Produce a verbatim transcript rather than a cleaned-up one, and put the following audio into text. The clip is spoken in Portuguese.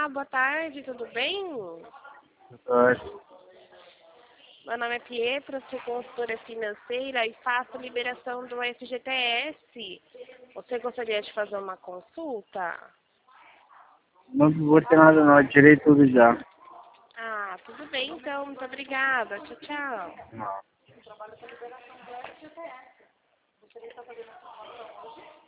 Olá, boa tarde, tudo bem? Oi. Meu nome é Pietra, sou consultora financeira e faço liberação do F G T S. Você gostaria de fazer uma consulta? Não vou ter nada não, eu tirei tudo já. Ah, tudo bem então, muito obrigada. Tchau, tchau. Não.